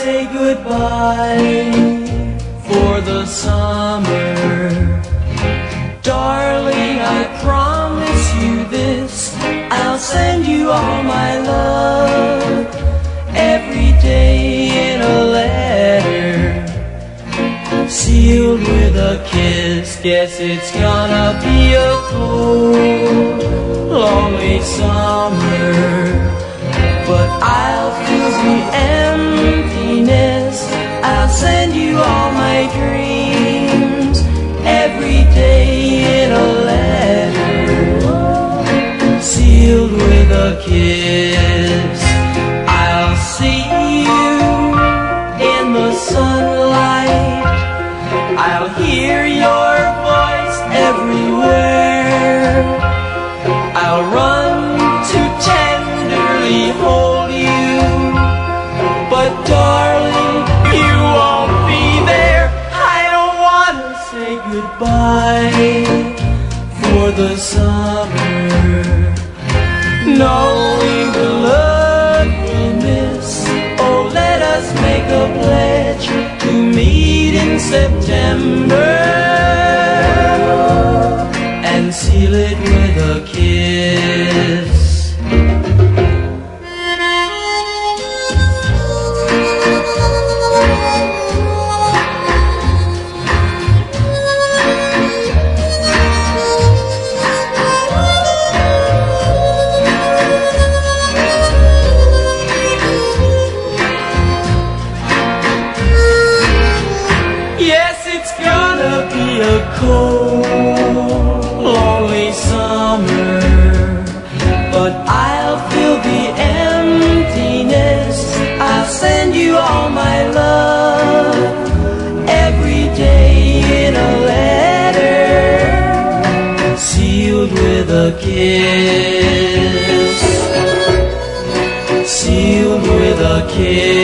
say goodbye for the summer. Darling, I promise you this, I'll send you all my love every day in a letter, sealed with a kiss. Guess it's gonna be a cold, lonely summer, but I'll fill the emptiness. I'll send you all my dreams every day in a letter, sealed with a kiss. I'll see you in the sunlight, I'll hear your voice everywhere, I'll run to tenderly hold you, but darling, you won't be there. I don't want to say goodbye for the summer, knowing the love we'll miss. Oh, let us make a pledge to meet in September and seal it with a kiss. Yes, it's gonna be a cold, lonely summer, but I'll fill the emptiness. I'll send you all my love every day in a letter, sealed with a kiss, sealed with a kiss.